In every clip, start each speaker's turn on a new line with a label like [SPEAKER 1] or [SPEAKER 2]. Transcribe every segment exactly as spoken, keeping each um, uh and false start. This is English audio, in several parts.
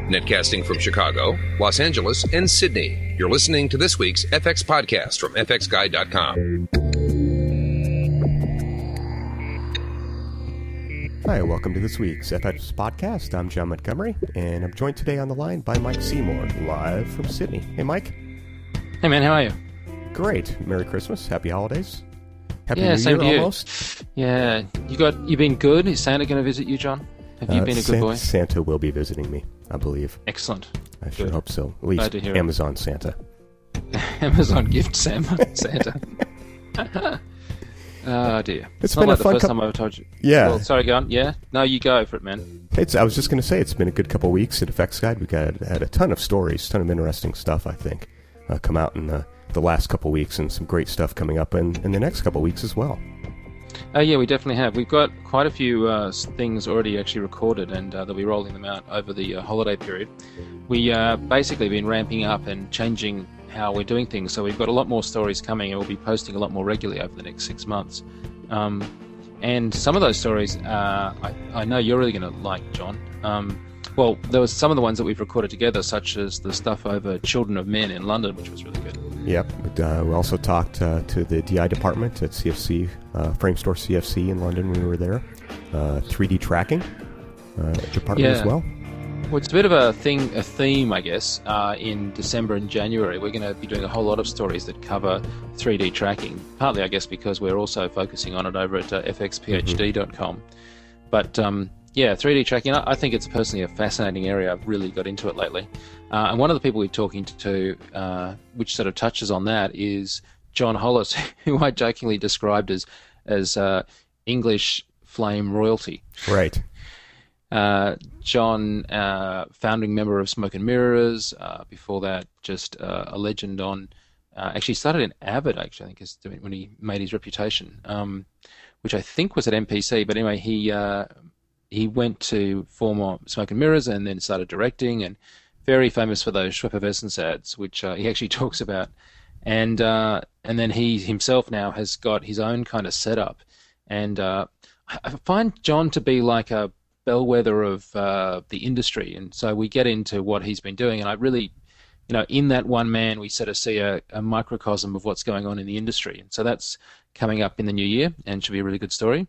[SPEAKER 1] Netcasting from Chicago, Los Angeles, and Sydney. You're listening to this week's F X podcast from F X Guide dot com.
[SPEAKER 2] Hi, welcome to this week's F X podcast. I'm John Montgomery, and I'm joined today on the line by Mike Seymour, live from Sydney. Hey, Mike.
[SPEAKER 3] Hey, man, how are you?
[SPEAKER 2] Great. Merry Christmas. Happy holidays. Happy
[SPEAKER 3] yeah,
[SPEAKER 2] New
[SPEAKER 3] same
[SPEAKER 2] Year
[SPEAKER 3] to you.
[SPEAKER 2] almost.
[SPEAKER 3] Yeah, you got you been good? Is Santa going to visit you, John? Have you
[SPEAKER 2] Uh,
[SPEAKER 3] been a good
[SPEAKER 2] San-
[SPEAKER 3] boy?
[SPEAKER 2] Santa will be visiting me, I believe.
[SPEAKER 3] Excellent.
[SPEAKER 2] I sure
[SPEAKER 3] Good.
[SPEAKER 2] hope so. At
[SPEAKER 3] Glad
[SPEAKER 2] least
[SPEAKER 3] to hear it.
[SPEAKER 2] Amazon Santa.
[SPEAKER 3] Amazon gift Sam Santa. Oh dear.
[SPEAKER 2] It's
[SPEAKER 3] not
[SPEAKER 2] been
[SPEAKER 3] like
[SPEAKER 2] a
[SPEAKER 3] the
[SPEAKER 2] fun
[SPEAKER 3] first
[SPEAKER 2] cou-
[SPEAKER 3] time I've told you.
[SPEAKER 2] Yeah.
[SPEAKER 3] Well, sorry, go on. Yeah. No, you go for it, man.
[SPEAKER 2] It's, I was just going to say, it's been a good couple of weeks at F X Guide. We've got, had a ton of stories, ton of interesting stuff, I think, uh, come out in the, the last couple of weeks, and some great stuff coming up in, in the next couple of weeks as well.
[SPEAKER 3] Oh yeah, we definitely have. We've got quite a few uh, things already actually recorded, and uh, they'll be rolling them out over the uh, holiday period. We uh, basically been ramping up and changing how we're doing things, so we've got a lot more stories coming, and we'll be posting a lot more regularly over the next six months. Um, and some of those stories, uh, I, I know you're really going to like, John. Um, well, there was some of the ones that we've recorded together, such as the stuff over Children of Men in London, which was really good.
[SPEAKER 2] Yep. But, uh, we also talked uh, to the D I department at C F C, uh, Frame Store C F C in London when we were there. Uh, three D tracking uh, department
[SPEAKER 3] Yeah.
[SPEAKER 2] as well.
[SPEAKER 3] Well, it's a bit of a thing, a theme, I guess. Uh, in December and January, we're going to be doing a whole lot of stories that cover three D tracking. Partly, I guess, because we're also focusing on it over at uh, F X P H D dot com. Mm-hmm. But um, yeah, three D tracking. I, I think it's personally a fascinating area. I've really got into it lately. Uh, and one of the people we're talking to, uh, which sort of touches on that, is John Hollis, who I jokingly described as as uh, English flame royalty.
[SPEAKER 2] Right.
[SPEAKER 3] Uh, John, uh, founding member of Smoke and Mirrors. Uh, before that, just uh, a legend on. Uh, actually, started in Avid. Actually, I think is when he made his reputation, um, which I think was at M P C. But anyway, he uh, he went to former Smoke and Mirrors and then started directing, and very famous for those Schweppervescence ads, which uh, he actually talks about. And uh, and then he himself now has got his own kind of setup, and uh, I find John to be like a bellwether of uh, the industry, and so we get into what he's been doing, and I really, you know, in that one man, we sort of see a, a microcosm of what's going on in the industry, and so that's coming up in the new year, and should be a really good story.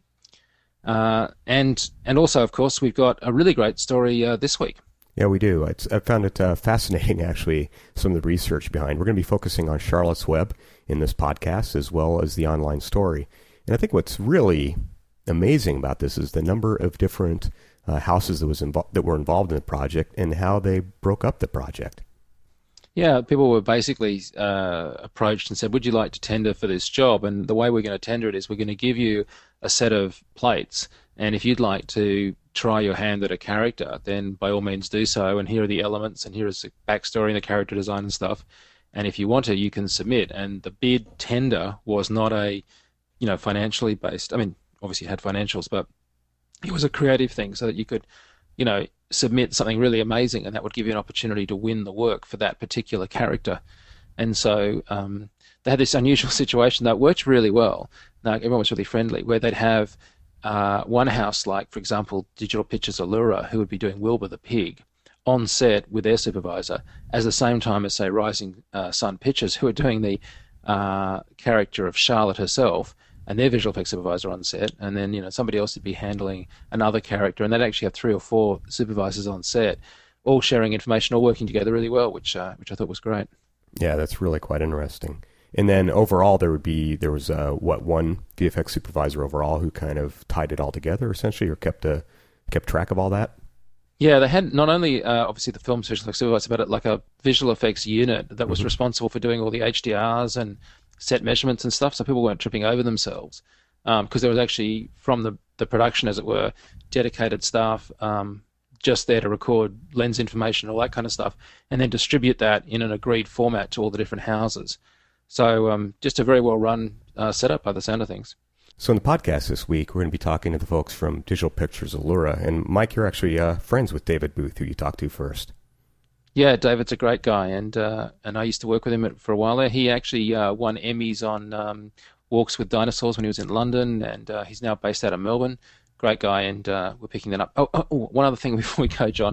[SPEAKER 3] Uh, and and also, of course, we've got a really great story uh, this week.
[SPEAKER 2] Yeah, we do. It's, I found it uh, fascinating, actually, some of the research behind. We're going to be focusing on Charlotte's Web in this podcast, as well as the online story. And I think what's really amazing about this is the number of different uh, houses that was invo- that were involved in the project and how they broke up the project.
[SPEAKER 3] Yeah, people were basically uh, approached and said, would you like to tender for this job? And the way we're going to tender it is we're going to give you a set of plates, and if you'd like to try your hand at a character, then by all means do so, and here are the elements, and here is the backstory and the character design and stuff. And if you want to, you can submit. And the bid tender was not a, you know, financially based. I mean, obviously it had financials, but it was a creative thing so that you could, you know, submit something really amazing, and that would give you an opportunity to win the work for that particular character. And so um, they had this unusual situation that worked really well. Now, everyone was really friendly, where they'd have uh, one house, like, for example, Digital Pictures Allura, who would be doing Wilbur the Pig on set with their supervisor, at the same time as, say, Rising uh, Sun Pictures, who are doing the uh, character of Charlotte herself, and their visual effects supervisor on set, and then, you know, somebody else would be handling another character, and they'd actually have three or four supervisors on set, all sharing information, all working together really well, which uh, which I thought was great.
[SPEAKER 2] Yeah, that's really quite interesting. And then overall, there would be there was uh, what one V F X supervisor overall who kind of tied it all together, essentially, or kept a kept track of all that.
[SPEAKER 3] Yeah, they had not only uh, obviously the film visual effects supervisor, but like a visual effects unit that was mm-hmm. responsible for doing all the H D Rs and set measurements and stuff, so people weren't tripping over themselves, because um, there was actually, from the, the production, as it were, dedicated staff um, just there to record lens information, all that kind of stuff, and then distribute that in an agreed format to all the different houses. So um, just a very well-run uh, setup by the sound of things.
[SPEAKER 2] So in the podcast this week, we're going to be talking to the folks from Digital Pictures Allura, and Mike, you're actually uh, friends with David Booth, who you talked to first.
[SPEAKER 3] Yeah, David's a great guy, and uh, and I used to work with him for a while there. He actually uh, won Emmys on um, Walks with Dinosaurs when he was in London, and uh, he's now based out of Melbourne. Great guy, and uh, we're picking that up. Oh, oh, oh, one other thing before we go, John.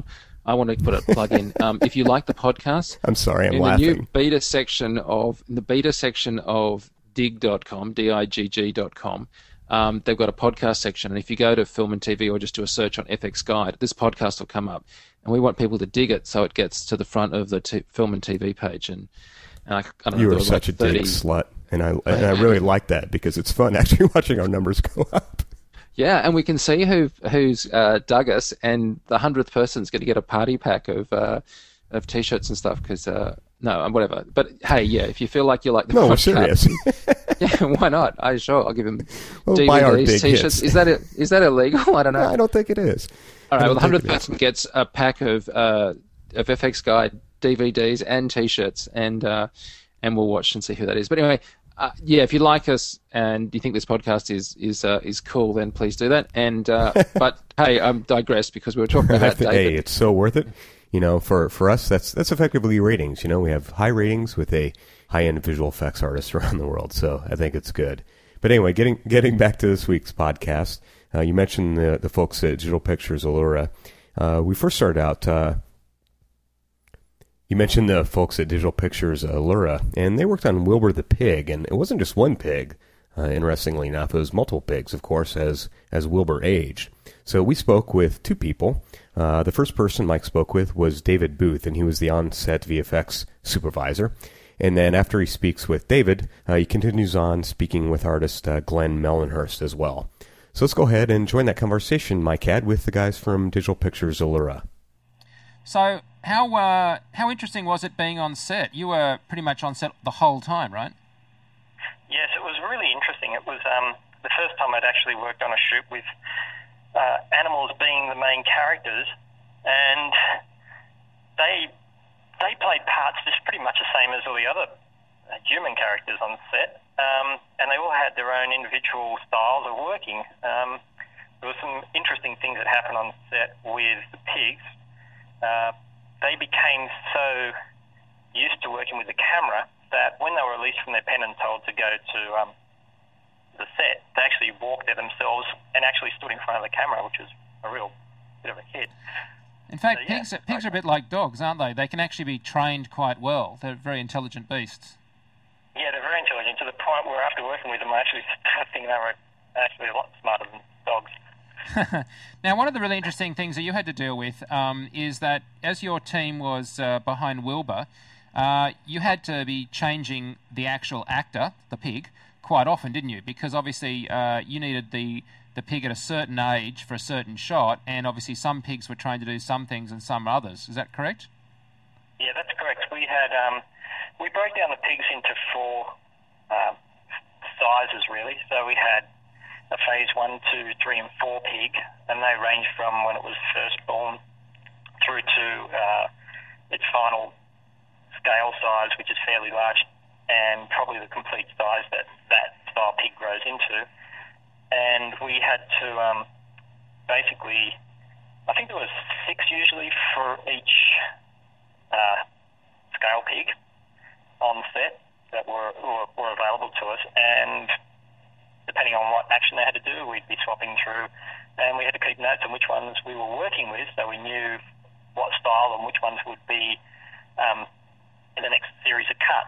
[SPEAKER 3] I want to put a plug in. Um, if you like the podcast,
[SPEAKER 2] I'm sorry, I'm
[SPEAKER 3] in
[SPEAKER 2] laughing.
[SPEAKER 3] the new beta section of in the beta section of dig dot com, D I G G dot com, um, they've got a podcast section. And if you go to Film and T V or just do a search on F X Guide, this podcast will come up. And we want people to dig it so it gets to the front of the t- Film and T V page. And, and I, I don't
[SPEAKER 2] you
[SPEAKER 3] know,
[SPEAKER 2] are such
[SPEAKER 3] like
[SPEAKER 2] a
[SPEAKER 3] thirty
[SPEAKER 2] dig slut, and I and I really like that because it's fun actually watching our numbers go up.
[SPEAKER 3] Yeah, and we can see who who's uh, dug us, and the hundredth person's going to get a party pack of uh, of t-shirts and stuff. Because uh, no, whatever. But hey, yeah, if you feel like you like the
[SPEAKER 2] no,
[SPEAKER 3] podcast,
[SPEAKER 2] we're serious.
[SPEAKER 3] yeah, why not? I sure I'll give him
[SPEAKER 2] well,
[SPEAKER 3] D V Ds,
[SPEAKER 2] buy our big
[SPEAKER 3] t-shirts.
[SPEAKER 2] hits.
[SPEAKER 3] Is that is that illegal? I don't know.
[SPEAKER 2] No, I don't think it is.
[SPEAKER 3] All right, well, the
[SPEAKER 2] think
[SPEAKER 3] hundredth
[SPEAKER 2] it is.
[SPEAKER 3] person gets a pack of uh, of F X Guide D V Ds and t-shirts, and uh, and we'll watch and see who that is. But anyway. Uh, yeah, if you like us and you think this podcast is is uh, is cool, then please do that. And uh, but hey, I'm digressed because we were talking
[SPEAKER 2] I
[SPEAKER 3] about
[SPEAKER 2] think,
[SPEAKER 3] David.
[SPEAKER 2] hey, it's so worth it. You know, for, for us, that's that's effectively ratings. You know, we have high ratings with a high-end visual effects artist around the world, so I think it's good. But anyway, getting getting back to this week's podcast, uh, you mentioned the the folks at Digital Pictures Allura. Uh, we first started out. Uh, You mentioned the folks at Digital Pictures Allura, and they worked on Wilbur the Pig, and it wasn't just one pig, uh, interestingly enough. It was multiple pigs, of course, as as Wilbur aged. So we spoke with two people. Uh, the first person Mike spoke with was David Booth, and he was the on-set V F X supervisor. And then after he speaks with David, uh, he continues on speaking with artist uh, Glenn Mellenhurst as well. So let's go ahead and join that conversation Mike had with the guys from Digital Pictures Allura.
[SPEAKER 4] So how uh, how interesting was it being on set? You were pretty much on set the whole time, right?
[SPEAKER 5] Yes, it was really interesting. It was um, the first time I'd actually worked on a shoot with uh, animals being the main characters, and they they played parts just pretty much the same as all the other uh, human characters on set, um, and they all had their own individual styles of working. Um, there were some interesting things that happened on set with the pigs. Uh, they became so used to working with the camera that when they were released from their pen and told to go to um, the set, they actually walked there themselves and actually stood in front of the camera, which was a real bit of a hit.
[SPEAKER 4] In fact,
[SPEAKER 5] So, yeah,
[SPEAKER 4] pigs, pigs are a bit like dogs, aren't they? They can actually be trained quite well. They're very intelligent beasts.
[SPEAKER 5] Yeah, they're very intelligent to the point where after working with them, I actually started thinking they were actually a lot smarter than dogs.
[SPEAKER 4] Now, one of the really interesting things that you had to deal with um, is that as your team was uh, behind Wilbur, uh, you had to be changing the actual actor, the pig, quite often, didn't you? Because obviously uh, you needed the, the pig at a certain age for a certain shot, and obviously some pigs were trained to do some things and some others. Is that correct?
[SPEAKER 5] Yeah, that's correct. We had um, we broke down the pigs into four um, sizes, really. So we had a phase one, two, three, and four pig, and they ranged from when it was first born through to uh, its final scale size, which is fairly large, and probably the complete size that that style pig grows into. And we had to um, basically, I think there was six usually for each uh, scale pig on set that were, were were available to us, and depending on what action they had to do, we'd be swapping through, and we had to keep notes on which ones we were working with, so we knew what style and which ones would be um, in the next series of cuts.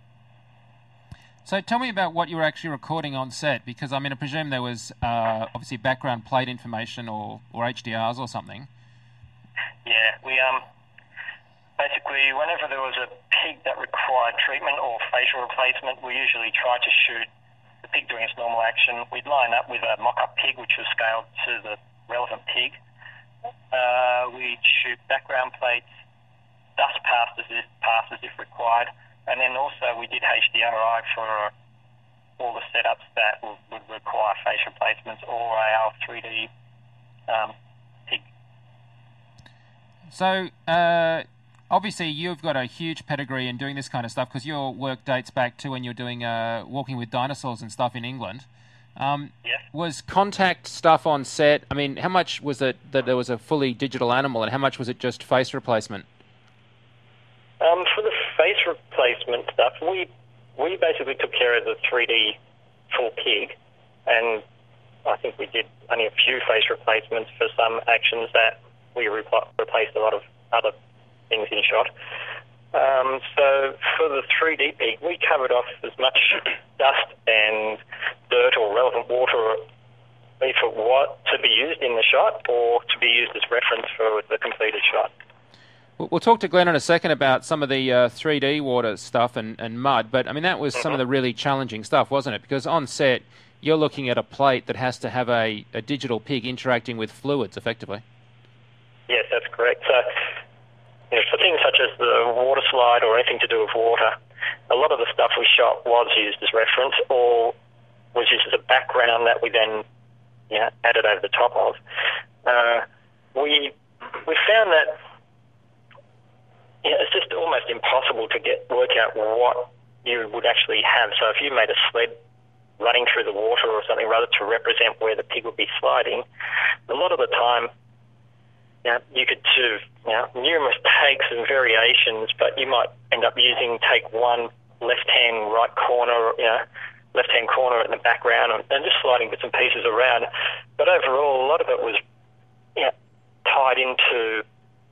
[SPEAKER 4] So tell me about what you were actually recording on set, because I mean, I presume there was uh, obviously background plate information or, or H D Rs or something.
[SPEAKER 5] Yeah, we um basically whenever there was a pig that required treatment or facial replacement, we usually tried to shoot the pig doing its normal action. We'd line up with a mock-up pig, which was scaled to the relevant pig. Uh, we'd shoot background plates, dust passes if, passes if required, and then also we did H D R I for all the setups that would, would require face replacements or our three D um, pig.
[SPEAKER 4] So, uh, obviously you've got a huge pedigree in doing this kind of stuff because your work dates back to when you were doing uh, Walking with Dinosaurs and stuff in England. Um,
[SPEAKER 5] yes.
[SPEAKER 3] Was contact stuff on set, I mean, how much was it that there was a fully digital animal and how much was it just face replacement?
[SPEAKER 5] Um, for the face replacement stuff, we we basically took care of the three D full pig, and I think we did only a few face replacements for some actions that we repl- replaced a lot of other things in shot. Um, so for the three D pig, we covered off as much dust and dirt or relevant water, if it was to be used in the shot or to be used as reference for the completed shot.
[SPEAKER 3] We'll talk to Glenn in a second about some of the uh, three D water stuff and, and mud, but I mean that was mm-hmm. some of the really challenging stuff, wasn't it? Because on set, you're looking at a plate that has to have a, a digital pig interacting with fluids, effectively.
[SPEAKER 5] Yes, that's correct. So, you know, for things such as the water slide or anything to do with water, a lot of the stuff we shot was used as reference or was used as a background that we then, you know, added over the top of. Uh, we we found that, you know, it's just almost impossible to get work out what you would actually have. So if you made a sled running through the water or something, rather to represent where the pig would be sliding, a lot of the time, you know, you could do, you know, numerous takes and variations, but you might end up using take one left-hand right corner, you know, left-hand corner in the background and, and just sliding bits and pieces around. But overall, a lot of it was, you know, tied into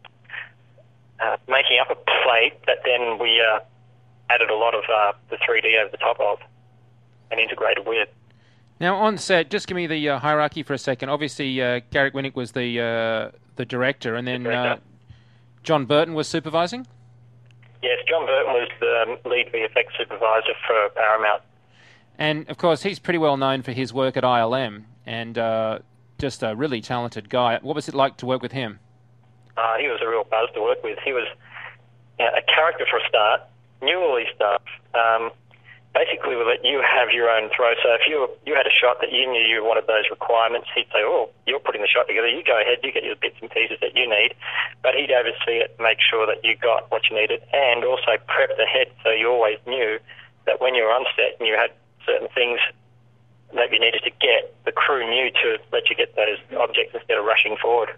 [SPEAKER 5] uh, making up a plate that then we uh, added a lot of uh, the three D over the top of and integrated with.
[SPEAKER 3] Now, on set, just give me the uh, hierarchy for a second. Obviously, uh, Garrick Winnick was the uh, the director, and then the uh, John Burton was supervising?
[SPEAKER 5] Yes, John Burton was the lead V F X supervisor for Paramount.
[SPEAKER 3] And, of course, he's pretty well known for his work at I L M, and uh, just a really talented guy. What was it like to work with him?
[SPEAKER 5] Uh, he was a real buzz to work with. He was, you know, a character for a start, knew all his stuff. Um, basically, we'll let you have your own throw. So if you you had a shot that you knew you wanted those requirements, he'd say, oh, you're putting the shot together, you go ahead, you get your bits and pieces that you need. But he'd oversee it, make sure that you got what you needed, and also prepped ahead so you always knew that when you were on set and you had certain things that you needed to get, the crew knew to let you get those objects instead of rushing forward.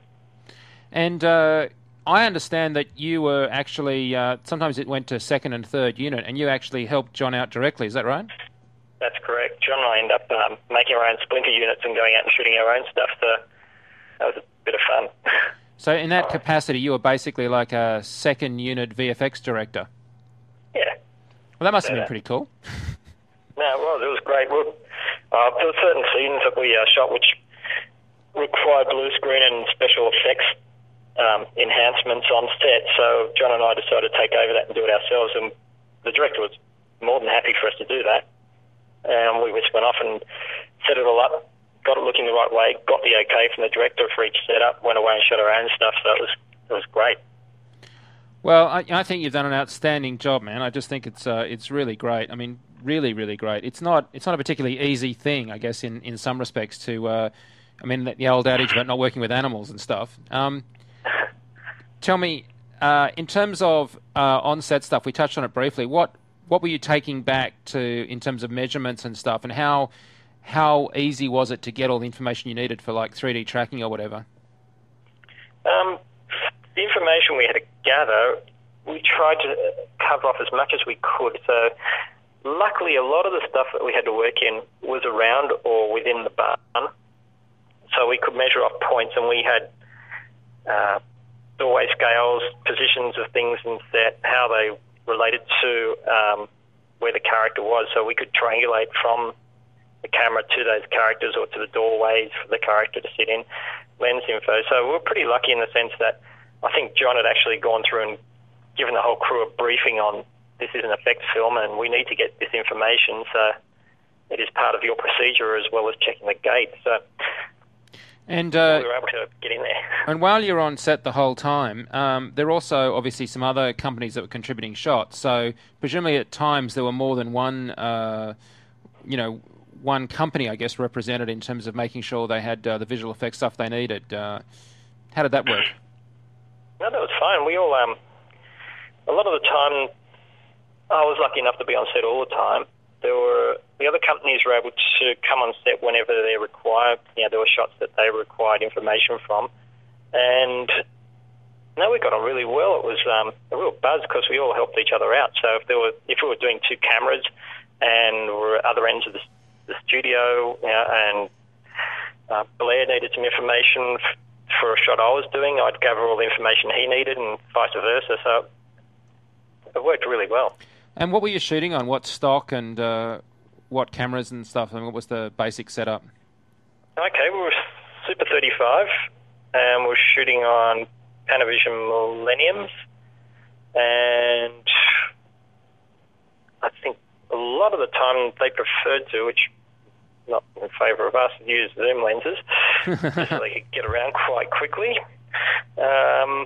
[SPEAKER 3] And uh, I understand that you were actually, uh, sometimes it went to second and third unit, and you actually helped John out directly, is that right?
[SPEAKER 5] That's correct. John and I ended up um, making our own splinter units and going out and shooting our own stuff, so that was a bit of fun.
[SPEAKER 3] So in that capacity, you were basically like a second unit V F X director?
[SPEAKER 5] Yeah.
[SPEAKER 3] Well, that must have
[SPEAKER 5] yeah.
[SPEAKER 3] been pretty cool.
[SPEAKER 5] No, it was. It was great. Well, uh, there were certain scenes that we uh, shot which required blue screen and special effects um, enhancements on set, so John and I decided to take over that and do it ourselves, and the director was more than happy for us to do that. And we just went off and set it all up, got it looking the right way, got the okay from the director for each setup, went away and shot our own stuff, so it was, it was great.
[SPEAKER 3] Well, I, I think you've done an outstanding job, man. I just think it's uh, it's really great. I mean, really, really great. It's not it's not a particularly easy thing, I guess, in, in some respects. To uh, I mean, the old adage about not working with animals and stuff. Um, tell me, uh, in terms of uh, on-set stuff, we touched on it briefly. What what were you taking back to in terms of measurements and stuff, and how how easy was it to get all the information you needed for like three D tracking or whatever?
[SPEAKER 5] Um. The information we had to gather, we tried to cover off as much as we could. So luckily, a lot of the stuff that we had to work in was around or within the barn. So we could measure off points, and we had uh, doorway scales, positions of things in set, how they related to um, where the character was. So we could triangulate from the camera to those characters or to the doorways for the character to sit in, lens info. So we were pretty lucky in the sense that I think John had actually gone through and given the whole crew a briefing on this is an effects film and we need to get this information, so it is part of your procedure as well as checking the gate. So
[SPEAKER 3] and uh,
[SPEAKER 5] we were able to get in there.
[SPEAKER 3] And while you're on set the whole time, um, there are also obviously some other companies that were contributing shots. So presumably at times there were more than one, uh, you know, one company, I guess, represented in terms of making sure they had uh, the visual effects stuff they needed. Uh, how did that work?
[SPEAKER 5] No, that was fine. We all, um, a lot of the time, I was lucky enough to be on set all the time. There were, the other companies were able to come on set whenever they required, you know, there were shots that they required information from. And, no, we got on really well. It was um, a real buzz because we all helped each other out. So if there were, if we were doing two cameras and we were at other ends of the, the studio, you know, and uh, Blair needed some information
[SPEAKER 6] for a shot I was doing, I'd gather all the information he needed and vice versa. So it worked really well.
[SPEAKER 3] And what were you shooting on? What stock and uh, what cameras and stuff? And what was the basic setup?
[SPEAKER 6] Okay, we were Super thirty-five, and we were shooting on Panavision Millenniums, and I think a lot of the time they preferred to, which not in favour of us, use zoom lenses just so they could get around quite quickly. Um,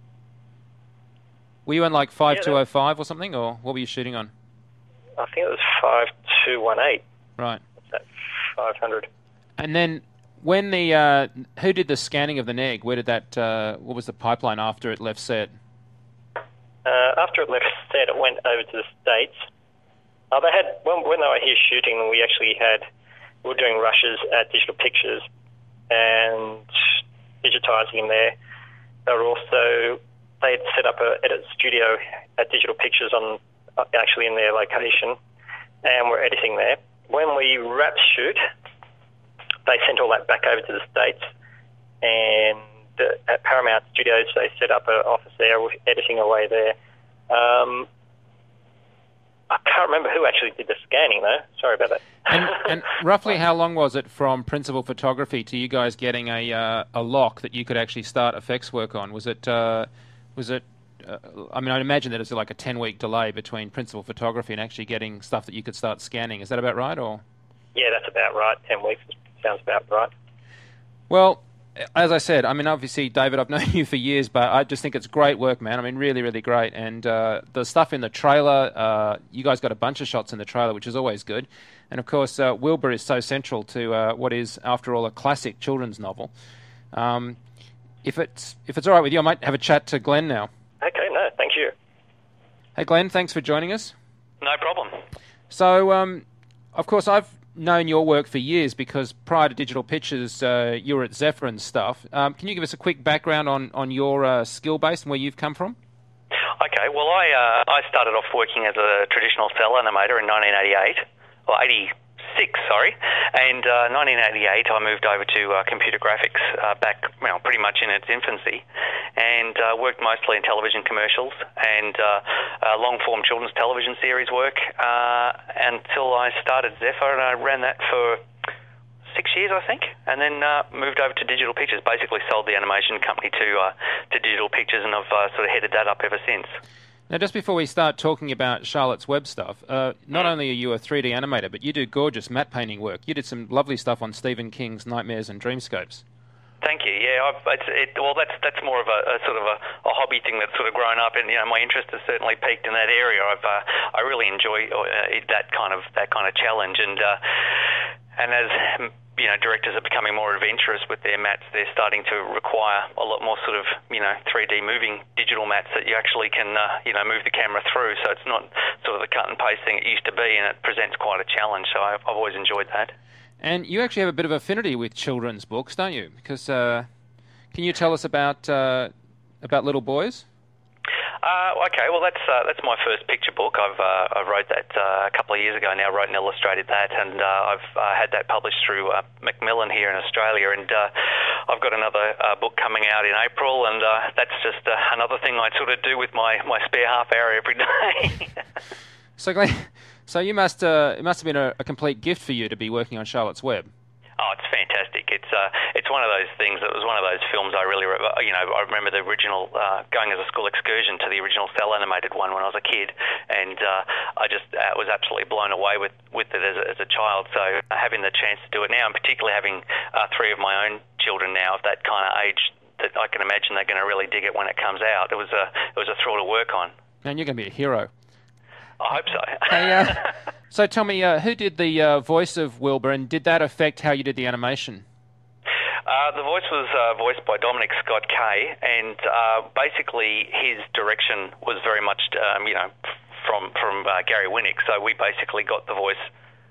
[SPEAKER 3] were you on like five two oh five or something, or what were you shooting on?
[SPEAKER 6] I think it was five two one eight.
[SPEAKER 3] Right.
[SPEAKER 6] What's that? five hundred.
[SPEAKER 3] And then when the uh, who did the scanning of the N E G? Where did that? Uh, what was the pipeline after it left set?
[SPEAKER 6] Uh, after it left set, it went over to the States. Uh, they had when, when they were here shooting, we actually had we were doing rushes at Digital Pictures and digitising in there. They were also they had set up an edit studio at Digital Pictures on uh, actually in their location, and we're editing there. When we wrap shoot, they sent all that back over to the States, and uh, at Paramount Studios they set up an office there with editing away there. Um, I can't remember who actually did the scanning though. Sorry about that.
[SPEAKER 3] And, and roughly how long was it from principal photography to you guys getting a uh, a lock that you could actually start effects work on? Was it uh, was it? Uh, I mean, I'd imagine that it's like a ten week delay between principal photography and actually getting stuff that you could start scanning. Is that about right, or?
[SPEAKER 6] Yeah, that's about right. Ten weeks sounds about right.
[SPEAKER 3] Well, as I said, I mean, obviously, David, I've known you for years, but I just think it's great work, man. I mean, really, really great. And uh, the stuff in the trailer, uh, you guys got a bunch of shots in the trailer, which is always good. And, of course, uh, Wilbur is so central to uh, what is, after all, a classic children's novel. Um, if it's if it's all right with you, I might have a chat to Glenn now.
[SPEAKER 6] Okay, no, thank you.
[SPEAKER 3] Hey, Glenn, thanks for joining us.
[SPEAKER 7] No problem.
[SPEAKER 3] So, um, of course, I've known your work for years because prior to Digital Pictures, uh, you were at Zephyr and stuff. Um, can you give us a quick background on, on your uh, skill base and where you've come from?
[SPEAKER 7] Okay, well, I uh, I started off working as a traditional cell animator in nineteen eighty-eight, or eighty-six, sorry, and uh, nineteen eighty-eight I moved over to uh, computer graphics uh, back, well, pretty much in its infancy, and uh, worked mostly in television commercials and uh, uh, long-form children's television series work uh, until I started Zephyr, and I ran that for six years, I think, and then uh, moved over to Digital Pictures, basically sold the animation company to uh, to Digital Pictures, and I've uh, sort of headed that up ever since.
[SPEAKER 3] Now, just before we start talking about Charlotte's Web stuff, uh, not only are you a three D animator, but you do gorgeous matte painting work. You did some lovely stuff on Stephen King's Nightmares and Dreamscapes.
[SPEAKER 7] Thank you. Yeah, I've, it's, it, well, that's that's more of a, a sort of a, a hobby thing that's sort of grown up, and you know, my interest has certainly peaked in that area. I've uh, I really enjoy uh, that kind of that kind of challenge, and uh, and as you know, directors are becoming more adventurous with their mats. They're starting to require a lot more sort of, you know, three D moving digital mats that you actually can, uh, you know, move the camera through. So it's not sort of the cut and paste thing it used to be, and it presents quite a challenge. So I've, I've always enjoyed that.
[SPEAKER 3] And you actually have a bit of affinity with children's books, don't you? Because uh, can you tell us about uh, about Little Boys?
[SPEAKER 7] Uh, okay, well that's uh, that's my first picture book. I've uh, I wrote that uh, a couple of years ago now. Wrote and illustrated that, and uh, I've uh, had that published through uh, Macmillan here in Australia. And uh, I've got another uh, book coming out in April, and uh, that's just uh, another thing I sort of do with my, my spare half hour every day.
[SPEAKER 3] So, Glenn, so you must uh, it must have been a, a complete gift for you to be working on Charlotte's Web.
[SPEAKER 7] Oh, it's fantastic. It's uh, it's one of those things. It was one of those films I really, you know, I remember the original, uh, going as a school excursion to the original cell animated one when I was a kid, and uh, I just uh, was absolutely blown away with, with it as a, as a child. So uh, having the chance to do it now, and particularly having uh, three of my own children now of that kind of age, that I can imagine they're going to really dig it when it comes out. It was a it was a thrill to work on.
[SPEAKER 3] Man, you're going to be a hero.
[SPEAKER 7] I hope so.
[SPEAKER 3] Hey, uh, so tell me, uh, who did the uh, voice of Wilbur, and did that affect how you did the animation?
[SPEAKER 7] Uh, the voice was uh, voiced by Dominic Scott Kay, and uh, basically his direction was very much, um, you know, from from uh, Gary Winnick. So we basically got the voice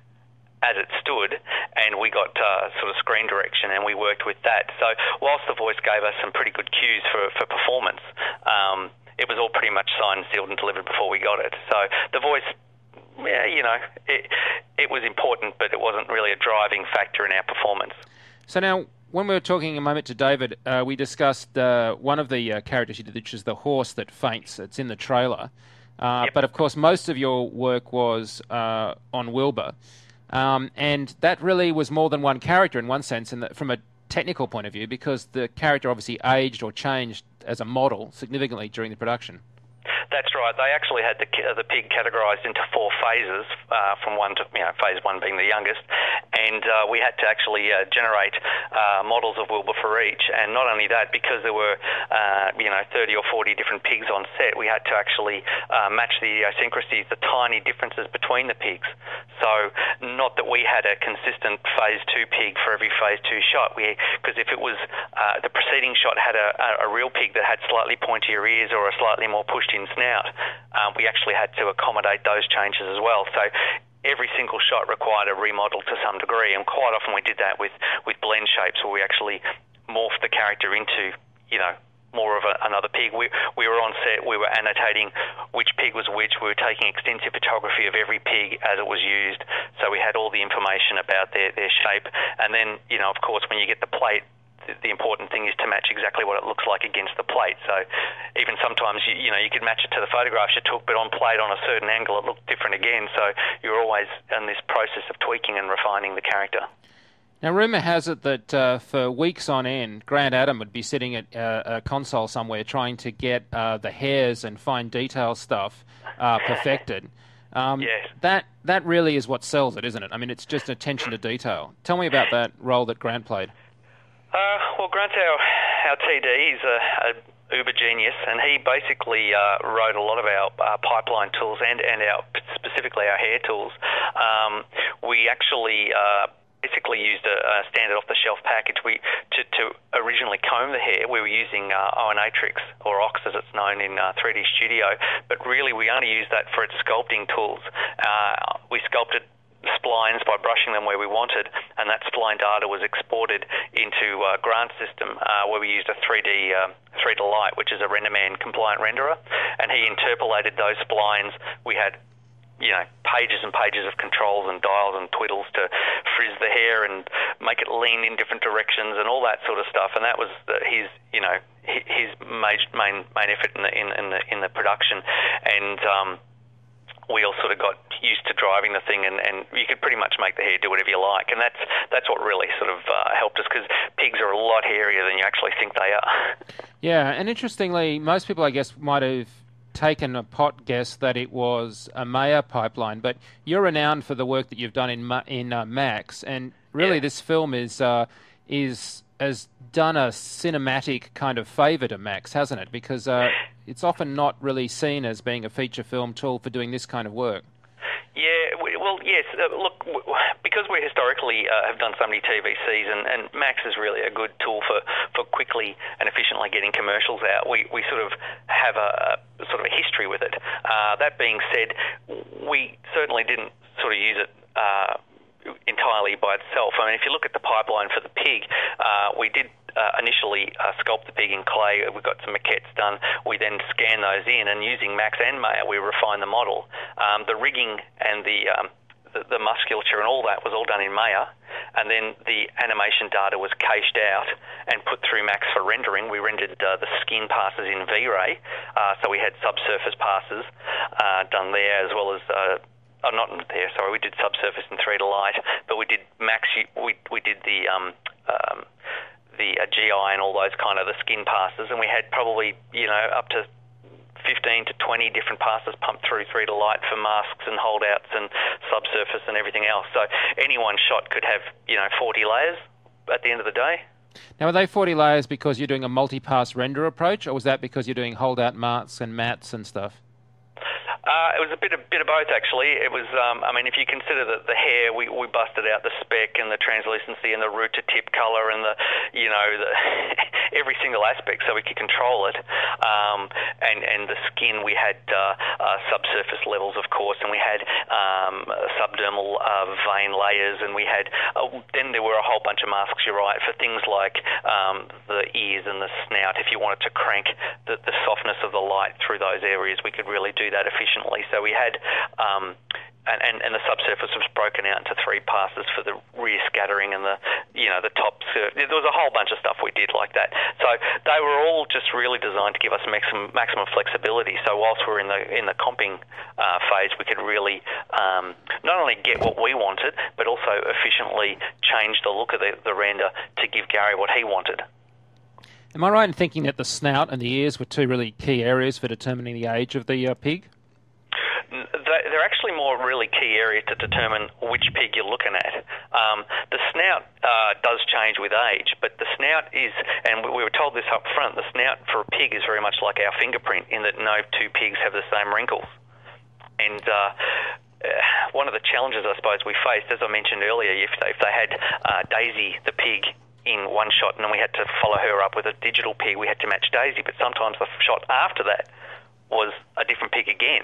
[SPEAKER 7] as it stood, and we got uh, sort of screen direction, and we worked with that. So whilst the voice gave us some pretty good cues for for performance, um, it was all pretty much signed, sealed, and delivered before we got it. So the voice, yeah, you know, it, it was important, but it wasn't really a driving factor in our performance.
[SPEAKER 3] So now,
[SPEAKER 4] when we were talking a moment to David, uh, we discussed uh, one of the uh, characters you did, which is the horse that faints. It's in the trailer. Uh,
[SPEAKER 7] Yep.
[SPEAKER 4] But, of course, most of your work was uh, on Wilbur. Um, and that really was more than one character in one sense, in that from a technical point of view, because the character obviously aged or changed as a model significantly during the production.
[SPEAKER 7] That's right. They actually had the the pig categorised into four phases, uh, from one to, you know, phase one being the youngest, and uh, we had to actually uh, generate uh, models of Wilbur for each. And not only that, because there were uh, you know thirty or forty different pigs on set, we had to actually uh, match the idiosyncrasies, the tiny differences between the pigs. So not that we had a consistent phase two pig for every phase two shot, we because if it was uh, the preceding shot had a, a, a real pig that had slightly pointier ears or a slightly more pushed in snout, um, we actually had to accommodate those changes as well. So every single shot required a remodel to some degree, and quite often we did that with, with blend shapes, where we actually morphed the character into, you know, more of a, another pig. We, we were on set, we were annotating which pig was which, we were taking extensive photography of every pig as it was used, so we had all the information about their, their shape. And then, you know, of course, when you get the plate, the important thing is to match exactly what it looks like against the plate. So even sometimes, you, you know, you could match it to the photographs you took, but on plate on a certain angle it looked different again. So you're always in this process of tweaking and refining the character.
[SPEAKER 4] Now, rumour has it that uh, for weeks on end, Grant Adam would be sitting at uh, a console somewhere trying to get uh, the hairs and fine detail stuff uh, perfected. Um,
[SPEAKER 7] yes.
[SPEAKER 4] That that really is what sells it, isn't it? I mean, it's just attention to detail. Tell me about that role that Grant played.
[SPEAKER 7] Uh, well, Grant's our, our T D. He's a, a uber genius, and he basically uh, wrote a lot of our uh, pipeline tools and, and our specifically our hair tools. Um, we actually uh, basically used a, a standard off-the-shelf package. We to, to originally comb the hair, we were using uh, Ionatrix, or Ox as it's known in uh, three D Studio, but really we only used that for its sculpting tools. Uh, we sculpted splines by brushing them where we wanted, and that spline data was exported into uh, Grant's system, uh, where we used a three D uh, three D Light, which is a RenderMan compliant renderer, and he interpolated those splines. We had, you know, pages and pages of controls and dials and twiddles to frizz the hair and make it lean in different directions and all that sort of stuff. And that was the, his, you know, his major, main main effort in the in, in the in the production. And um, we all sort of got used to driving the thing, and, and you could pretty much make the hair do whatever you like, and that's that's what really sort of uh, helped us, because pigs are a lot hairier than you actually think they are.
[SPEAKER 4] Yeah, and interestingly, most people, I guess, might have taken a pot guess that it was a Maya pipeline, but you're renowned for the work that you've done in Ma- in uh, Max, and really
[SPEAKER 7] Yeah.
[SPEAKER 4] this film is uh, is has done a cinematic kind of favour to Max, hasn't it? Because uh, it's often not really seen as being a feature film tool for doing this kind of work.
[SPEAKER 7] Yeah, we- well, yes. Uh, look, w- because we historically uh, have done so many T V Cs, and, and Max is really a good tool for, for quickly and efficiently getting commercials out. We we sort of have a, a sort of a history with it. Uh, that being said, we certainly didn't sort of use it Uh, entirely by itself. I mean, if you look at the pipeline for the pig, uh, we did uh, initially uh, sculpt the pig in clay. We got some maquettes done. We then scanned those in, and using Max and Maya, we refined the model. Um, the rigging and the, um, the the musculature and all that was all done in Maya, and then the animation data was cached out and put through Max for rendering. We rendered uh, the skin passes in V-Ray, uh, so we had subsurface passes uh, done there, as well as uh, Oh, not there. Sorry, we did subsurface in three D Light, but we did Max. We we did the um, um, the uh, G I and all those kind of the skin passes, and we had probably you know up to fifteen to twenty different passes pumped through three D Light for masks and holdouts and subsurface and everything else. So any one shot could have you know forty layers at the end of the day.
[SPEAKER 4] Now, are they forty layers because you're doing a multi-pass render approach, or was that because you're doing holdout masks and mats and stuff?
[SPEAKER 7] Uh, it was a bit of bit of both, actually. It was, um, I mean, if you consider the, the hair, we, we busted out the spec and the translucency and the root to tip colour and the, you know, the every single aspect, so we could control it. Um, and and the skin, we had uh, uh, subsurface levels, of course, and we had um, subdermal uh, vein layers, and we had. Uh, then there were a whole bunch of masks. You're right, for things like um, the ears and the snout. If you wanted to crank the, the softness of the light through those areas, we could really do that efficiently. So we had, um, And, and, and the subsurface was broken out into three passes for the rear scattering and the, you know, the top. There was a whole bunch of stuff we did like that. So they were all just really designed to give us maximum maximum flexibility. So whilst we're in the in the comping uh, phase, we could really um, not only get what we wanted, but also efficiently change the look of the, the render to give Gary what he wanted.
[SPEAKER 3] Am I right in thinking that the snout and the ears were two really key areas for determining the age of the uh, pig?
[SPEAKER 7] They're actually more really key areas to determine which pig you're looking at. Um, the snout uh, does change with age, but the snout is, and we were told this up front, the snout for a pig is very much like our fingerprint in that no two pigs have the same wrinkles. And uh, one of the challenges I suppose we faced, as I mentioned earlier, if they, if they had uh, Daisy, the pig, in one shot and then we had to follow her up with a digital pig, we had to match Daisy, but sometimes the shot after that was a different pig again.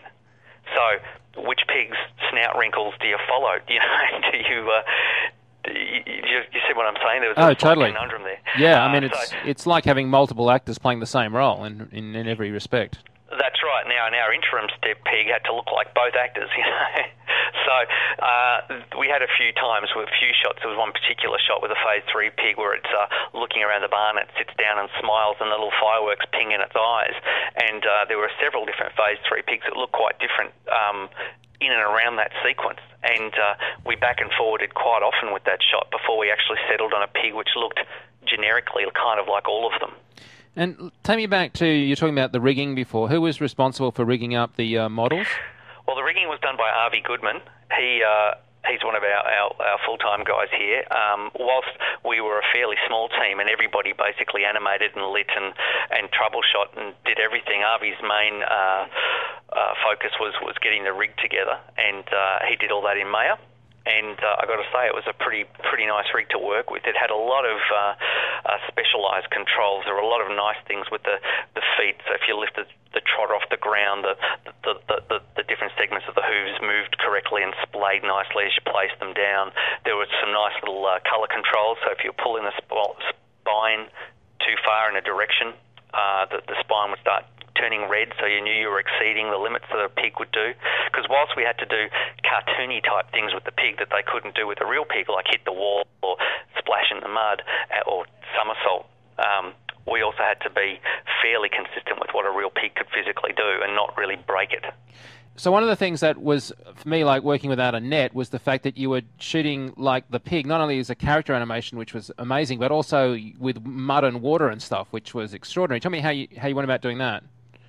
[SPEAKER 7] So, which pig's snout wrinkles do you follow? You know, do you, uh, do you, you, you see what I'm saying? There was
[SPEAKER 3] oh,
[SPEAKER 7] a
[SPEAKER 3] totally.
[SPEAKER 7] conundrum there.
[SPEAKER 3] Yeah, I mean,
[SPEAKER 7] uh,
[SPEAKER 3] it's
[SPEAKER 7] so,
[SPEAKER 3] it's like having multiple actors playing the same role in in, in every respect.
[SPEAKER 7] That's right. Now, our interim step pig had to look like both actors, you know. So uh, we had a few times with a few shots. There was one particular shot with a phase three pig where it's uh, looking around the barn, it sits down and smiles and the little fireworks ping in its eyes. And uh, there were several different phase three pigs that looked quite different um, in and around that sequence. And uh, we back and forwarded quite often with that shot before we actually settled on a pig which looked generically kind of like all of them.
[SPEAKER 3] And take me back to, you were talking about the rigging before. Who was responsible for rigging up the uh, models?
[SPEAKER 7] Well, the rigging was done by Avi Goodman. He uh, he's one of our, our, our full-time guys here. Um, whilst we were a fairly small team and everybody basically animated and lit and, and troubleshot and did everything, Avi's main uh, uh, focus was, was getting the rig together, and uh, he did all that in Maya. And uh, I got to say, it was a pretty pretty nice rig to work with. It had a lot of uh, uh, specialised controls. There were a lot of nice things with the, the feet. So if you lifted the trot off the ground, the the, the, the the different segments of the hooves moved correctly and splayed nicely as you placed them down. There were some nice little uh, colour controls. So if you're pulling the sp- spine too far in a direction, uh, the, the spine would start turning red, so you knew you were exceeding the limits that a pig would do. Because whilst we had to do cartoony type things with the pig that they couldn't do with a real pig, like hit the wall or splash in the mud or somersault, um, we also had to be fairly consistent with what a real pig could physically do and not really break it.
[SPEAKER 3] So one of the things that was, for me, like working without a net was the fact that you were shooting like the pig, not only as a character animation, which was amazing, but also with mud and water and stuff, which was extraordinary. Tell me how you how you went about doing that.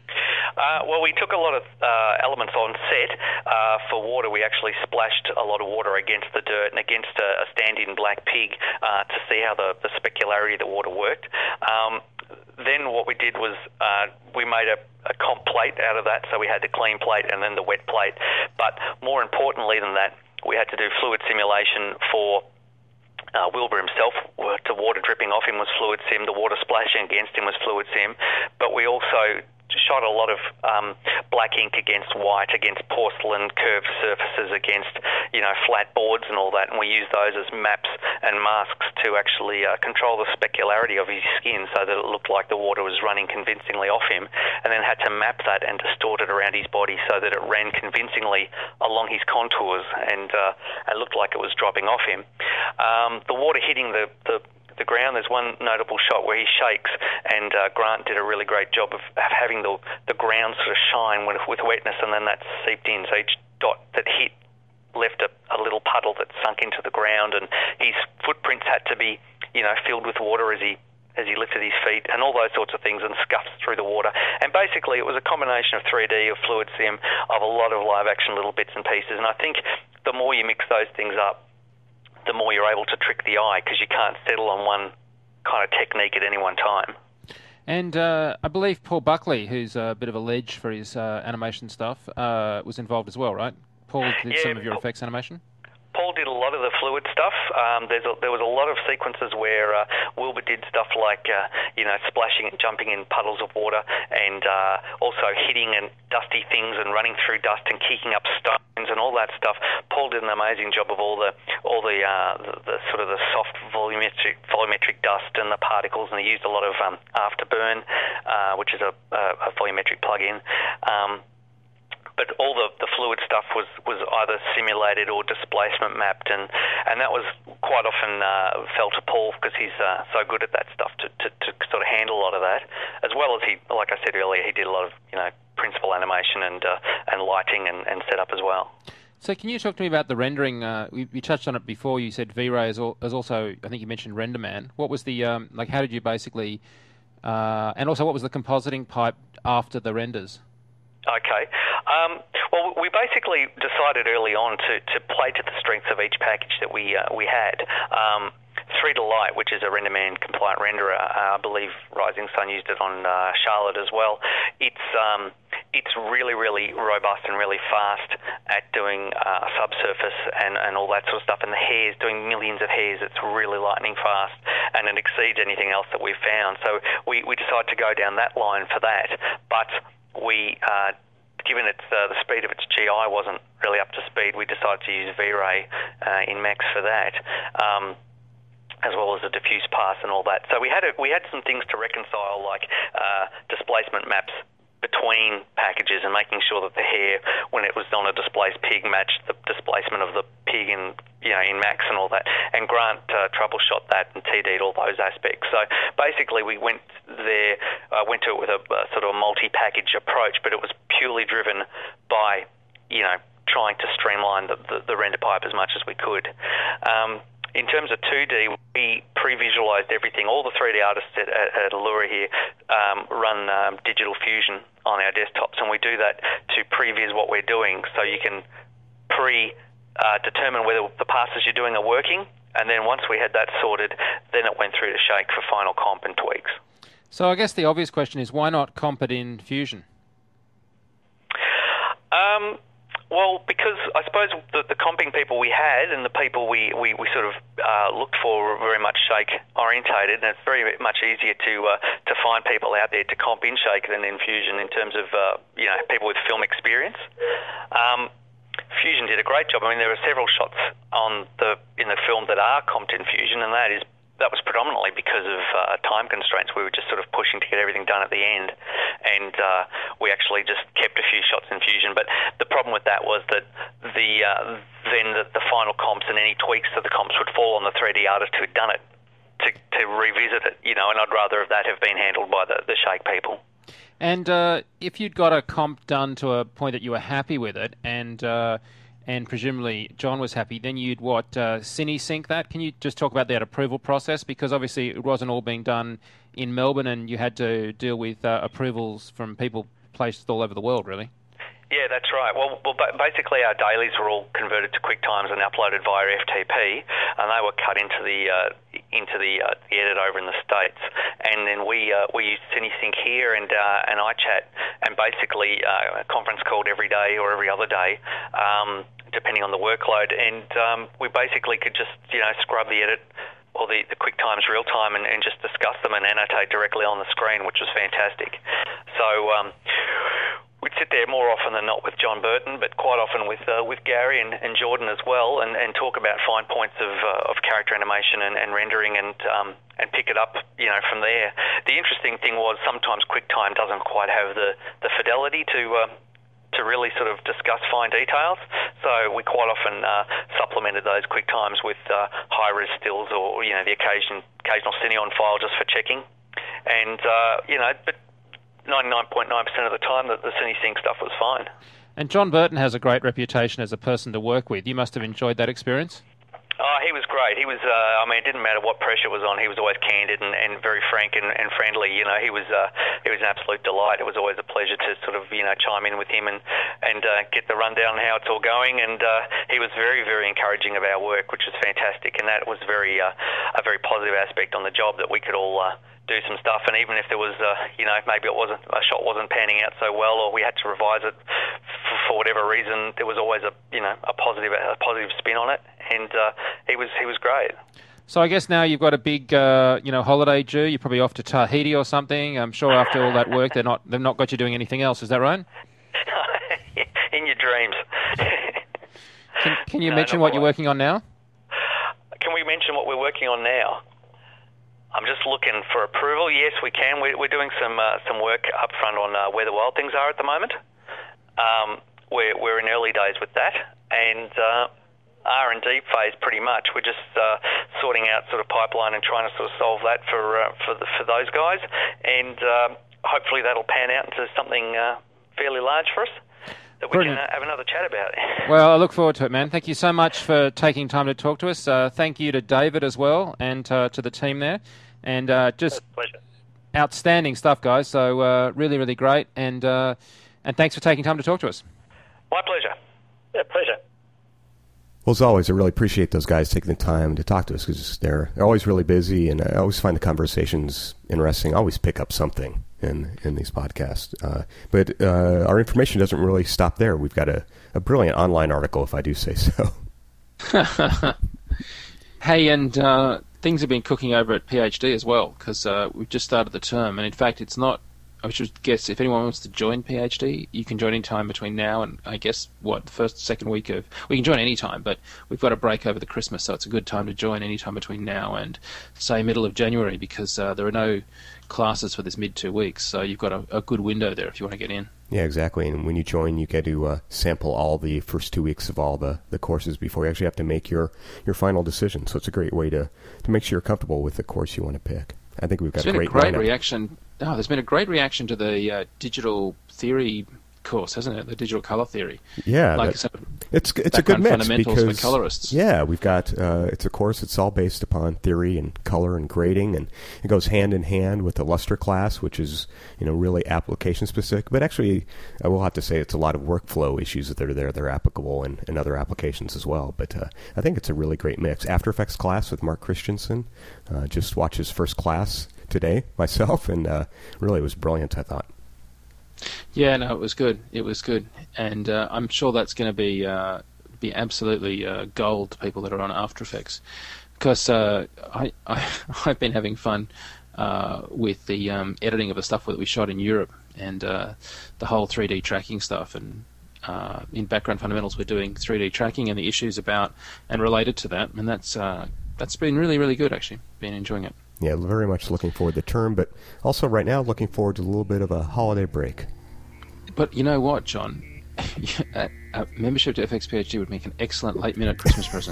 [SPEAKER 7] Uh, well, we took a lot of uh, elements on set. Uh, for water, we actually splashed a lot of water against the dirt and against a, a stand-in black pig uh, to see how the, the specularity of the water worked. Um, then what we did was uh, we made a, a comp plate out of that, so we had the clean plate and then the wet plate. But more importantly than that, we had to do fluid simulation for Uh, Wilbur himself. The water dripping off him was fluid sim, the water splashing against him was fluid sim, but we also shot a lot of um, black ink against white, against porcelain, curved surfaces, against, you know, flat boards and all that, and we used those as maps and masks to actually uh, control the specularity of his skin so that it looked like the water was running convincingly off him, and then had to map that and distort it around his body so that it ran convincingly along his contours and uh, it looked like it was dropping off him. Um, the water hitting the, the the ground, there's one notable shot where he shakes, and uh, Grant did a really great job of having the the ground sort of shine with, with wetness, and then that seeped in. So each dot that hit left a, a little puddle that sunk into the ground, and his footprints had to be, you know, filled with water as he as he lifted his feet, and all those sorts of things, and scuffed through the water. And basically, it was a combination of three D, of fluid sim, of a lot of live action little bits and pieces. And I think the more you mix those things up, the more you're able to trick the eye, because you can't settle on one kind of technique at any one time.
[SPEAKER 3] And uh, I believe Paul Buckley, who's a bit of a ledge for his uh, animation stuff, uh, was involved as well, right? Paul did
[SPEAKER 7] yeah,
[SPEAKER 3] some of your effects animation?
[SPEAKER 7] Paul did a lot of the fluid stuff. Um, there's a, there was a lot of sequences where uh, Wilbur did stuff like, uh, you know, splashing and jumping in puddles of water, and uh, also hitting and dusty things and running through dust and kicking up stones and all that stuff. Paul did an amazing job of all the all the, uh, the, the sort of the soft volumetric volumetric dust and the particles, and he used a lot of um, Afterburn, uh, which is a, a, a volumetric plug-in. Um, but all the, the fluid stuff was, was either simulated or displacement mapped, and, and that was quite often uh, fell to Paul because he's uh, so good at that stuff to, to, to sort of handle a lot of that, as well as he, like I said earlier, he did a lot of, you know, principal animation and uh, and lighting and, and setup as well.
[SPEAKER 3] So can you talk to me about the rendering? Uh, we, we touched on it before. You said V-Ray is, al- is also, I think you mentioned RenderMan. What was the, um, like, how did you basically, uh, and also what was the compositing pipe after the renders?
[SPEAKER 7] Okay. Um, well, we basically decided early on to, to play to the strengths of each package that we uh, we had. Um, three to Light, which is a RenderMan compliant renderer, uh, I believe Rising Sun used it on uh, Charlotte as well. It's um, it's really, really robust and really fast at doing uh, subsurface and, and all that sort of stuff. And the hairs, doing millions of hairs, it's really lightning fast, and it exceeds anything else that we've found. So we, we decided to go down that line for that, but we, uh, given its uh, the speed of its G I wasn't really up to speed, we decided to use V-Ray uh, in Max for that. Um, as well as the diffuse pass and all that. So we had a, we had some things to reconcile, like uh, displacement maps between packages and making sure that the hair, when it was on a displaced pig, matched the displacement of the pig in, you know, in Max and all that. And Grant uh, troubleshot that and T D'd all those aspects. So basically we went there, uh, went to it with a, a sort of a multi-package approach, but it was purely driven by, you know, trying to streamline the, the, the render pipe as much as we could. Um, In terms of two D, we pre-visualized everything. All the three D artists at, at Allura here um, run um, Digital Fusion on our desktops, and we do that to previs what we're doing, so you can pre-determine uh, whether the passes you're doing are working, and then once we had that sorted, then it went through to Shake for final comp and tweaks.
[SPEAKER 3] So I guess the obvious question is, why not comp it in Fusion?
[SPEAKER 7] Um... Well, because I suppose the, the comping people we had and the people we, we, we sort of uh, looked for were very much Shake orientated, and it's very much easier to uh, to find people out there to comp in Shake than in Fusion in terms of uh, you know, people with film experience. Um, Fusion did a great job. I mean, there are several shots on the in the film that are comped in Fusion, and that is that was predominantly because of uh, time constraints. We were just sort of pushing to get everything done at the end, and uh, we actually just kept a few shots in Fusion. But the problem with that was that the uh, then the, the final comps and any tweaks to the comps would fall on the three D artist who'd done it to, to revisit it, you know, and I'd rather that have been handled by the, the Shake people.
[SPEAKER 3] And uh, if you'd got a comp done to a point that you were happy with it, and uh, and presumably John was happy, then you'd what, uh, CineSync that? Can you just talk about that approval process? Because obviously it wasn't all being done in Melbourne, and you had to deal with uh, approvals from people placed all over the world, really.
[SPEAKER 7] Yeah, that's right. Well, well, basically our dailies were all converted to QuickTimes and uploaded via F T P, and they were cut into the uh, into the, uh, the edit over in the States. And then we uh, we used CineSync here and uh, and iChat, and basically uh, a conference called every day or every other day, um, depending on the workload. And um, we basically could just, you know, scrub the edit or the, the QuickTimes real time and, and just discuss them and annotate directly on the screen, which was fantastic. So um, we'd sit there more often than not with John Burton, but quite often with uh, with Gary and, and Jordan as well, and, and talk about fine points of uh, of character animation and, and rendering, and um, and pick it up, you know, from there. The interesting thing was sometimes QuickTime doesn't quite have the, the fidelity to uh, to really sort of discuss fine details, so we quite often uh, supplemented those QuickTimes with uh, high-res stills or, you know, the occasion occasional Cineon file just for checking, and uh, you know, but ninety-nine point nine percent of the time that the CineSync stuff was fine.
[SPEAKER 3] And John Burton has a great reputation as a person to work with. You must have enjoyed that experience?
[SPEAKER 7] Oh, he was great. He was, uh, I mean, it didn't matter what pressure was on. He was always candid and, and very frank and, and friendly. You know, he was uh, he was an absolute delight. It was always a pleasure to sort of, you know, chime in with him and, and uh, get the rundown on how it's all going. And uh, he was very, very encouraging of our work, which was fantastic. And that was very uh, a very positive aspect on the job, that we could all uh, do some stuff. And even if there was, uh, you know, maybe it wasn't a shot wasn't panning out so well, or we had to revise it for, for whatever reason, there was always a, you know, a positive a positive spin on it. And uh, he was he was great.
[SPEAKER 3] So I guess now you've got a big, uh, you know, holiday due. You're probably off to Tahiti or something. I'm sure after all that work, they're not they've not got you doing anything else. Is that right?
[SPEAKER 7] In your dreams.
[SPEAKER 3] Can, can you
[SPEAKER 7] no,
[SPEAKER 3] mention what
[SPEAKER 7] quite.
[SPEAKER 3] you're working on now?
[SPEAKER 7] Can we mention what we're working on now? I'm just looking for approval. Yes, we can. We're, we're doing some uh, some work up front on uh, where the wild things are at the moment. Um, we're, we're in early days with that, and uh, R and D phase pretty much. We're just uh, sorting out sort of pipeline and trying to sort of solve that for uh, for the, for those guys, and uh, hopefully that'll pan out into something uh, fairly large for us that we
[SPEAKER 3] Brilliant.
[SPEAKER 7] can uh, have another chat about.
[SPEAKER 3] Well, I look forward to it, man. Thank you so much for taking time to talk to us. Uh, thank you to David as well, and uh, to the team there, and uh, just
[SPEAKER 6] Pleasure.
[SPEAKER 3] outstanding stuff, guys. So uh, really, really great, and uh, and thanks for taking time to talk to us.
[SPEAKER 7] My pleasure.
[SPEAKER 6] Yeah, pleasure.
[SPEAKER 2] Well, as always, I really appreciate those guys taking the time to talk to us because they're, they're always really busy, and I always find the conversations interesting. I always pick up something in, in these podcasts. Uh, but uh, our information doesn't really stop there. We've got a, a brilliant online article, if I do say so.
[SPEAKER 3] Hey, and uh, things have been cooking over at PhD as well, because uh, we've just started the term, and in fact, it's not. I should guess if anyone wants to join PhD, you can join any time between now and I guess what the first second week of. We can join any time, but we've got a break over the Christmas, so it's a good time to join any time between now and say middle of January, because uh, there are no classes for this mid two weeks, so you've got a, a good window there if you want to get in.
[SPEAKER 2] Yeah, exactly. And when you join, you get to uh, sample all the first two weeks of all the, the courses before you actually have to make your, your final decision. So it's a great way to, to make sure you're comfortable with the course you want to pick. I think we've got
[SPEAKER 3] There's
[SPEAKER 2] a
[SPEAKER 3] been
[SPEAKER 2] great,
[SPEAKER 3] a great
[SPEAKER 2] lineup.
[SPEAKER 3] reaction. Oh, there's been a great reaction to the uh, digital theory course, hasn't it? The digital color theory.
[SPEAKER 2] Yeah,
[SPEAKER 3] like
[SPEAKER 2] that,
[SPEAKER 3] sort of
[SPEAKER 2] it's it's a good mix
[SPEAKER 3] fundamentals
[SPEAKER 2] because
[SPEAKER 3] for colorists.
[SPEAKER 2] Yeah, we've got uh, it's a course that's all based upon theory and color and grading, and it goes hand in hand with the luster class, which is you know really application specific. But actually, I will have to say it's a lot of workflow issues that are there. They're applicable in, in other applications as well. But uh, I think it's a really great mix. After Effects class with Mark Christensen, uh, just watched his first class today myself, and uh, really it was brilliant, I thought.
[SPEAKER 3] Yeah, no, it was good. It was good, and uh, I'm sure that's going to be uh, be absolutely uh, gold to people that are on After Effects, because uh, I, I I've been having fun uh, with the um, editing of the stuff that we shot in Europe, and uh, the whole three D tracking stuff, and uh, in Background Fundamentals we're doing three D tracking and the issues about and related to that, and that's uh, that's been really really good actually. Been enjoying it.
[SPEAKER 2] Yeah, very much looking forward to the term, but also right now looking forward to a little bit of a holiday break.
[SPEAKER 3] But you know what, John? a, a membership to F X PhD would make an excellent late-minute Christmas present.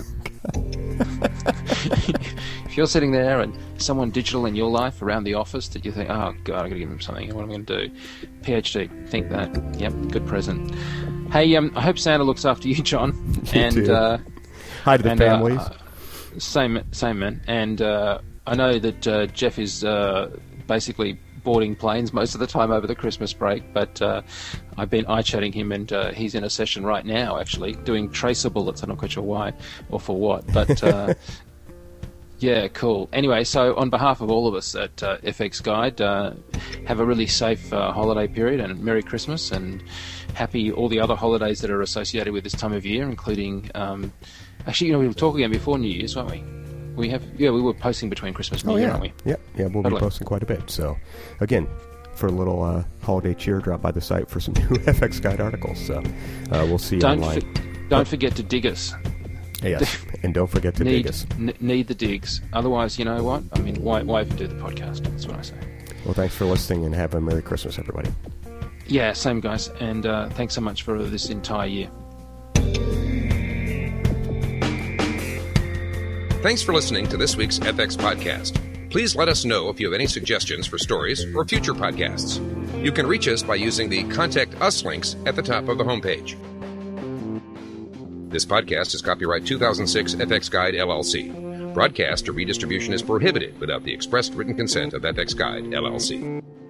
[SPEAKER 3] If you're sitting there and someone digital in your life around the office that you think, oh, God, I've got to give them something, what am I going to do? PhD, think that. Yep, good present. Hey, um, I hope Santa looks after you, John.
[SPEAKER 2] You
[SPEAKER 3] and
[SPEAKER 2] too.
[SPEAKER 3] Uh,
[SPEAKER 2] Hi to the
[SPEAKER 3] and, uh,
[SPEAKER 2] families.
[SPEAKER 3] Uh, same, same, man. And uh, I know that uh, Jeff is uh, basically boarding planes most of the time over the Christmas break, but uh, I've been eye-chatting him, and uh, he's in a session right now, actually, doing tracer bullets. I'm not quite sure why or for what, but uh, yeah, cool. Anyway, so on behalf of all of us at uh, F X Guide, uh, have a really safe uh, holiday period, and Merry Christmas, and happy all the other holidays that are associated with this time of year, including... Um, actually, you know, we were talking again before New Year's, weren't we? We have, yeah, we were posting between Christmas and New
[SPEAKER 2] oh,
[SPEAKER 3] Year,
[SPEAKER 2] yeah.
[SPEAKER 3] aren't we?
[SPEAKER 2] Yeah, yeah, we'll
[SPEAKER 3] Totally.
[SPEAKER 2] be posting quite a bit. So, again, for a little uh, holiday cheer, drop by the site for some new F X Guide articles. So, uh, we'll see you
[SPEAKER 3] Don't
[SPEAKER 2] online.
[SPEAKER 3] for, don't forget to dig us.
[SPEAKER 2] Yes, and don't forget to
[SPEAKER 3] need
[SPEAKER 2] dig us.
[SPEAKER 3] n- need the digs. Otherwise, you know what? I mean, why why even do the podcast? That's what I say.
[SPEAKER 2] Well, thanks for listening, and have a Merry Christmas, everybody.
[SPEAKER 3] Yeah, same guys, and uh, thanks so much for this entire year.
[SPEAKER 1] Thanks for listening to this week's F X Podcast. Please let us know if you have any suggestions for stories or future podcasts. You can reach us by using the Contact Us links at the top of the homepage. This podcast is copyright two thousand six F X Guide, L L C. Broadcast or redistribution is prohibited without the expressed written consent of F X Guide, L L C.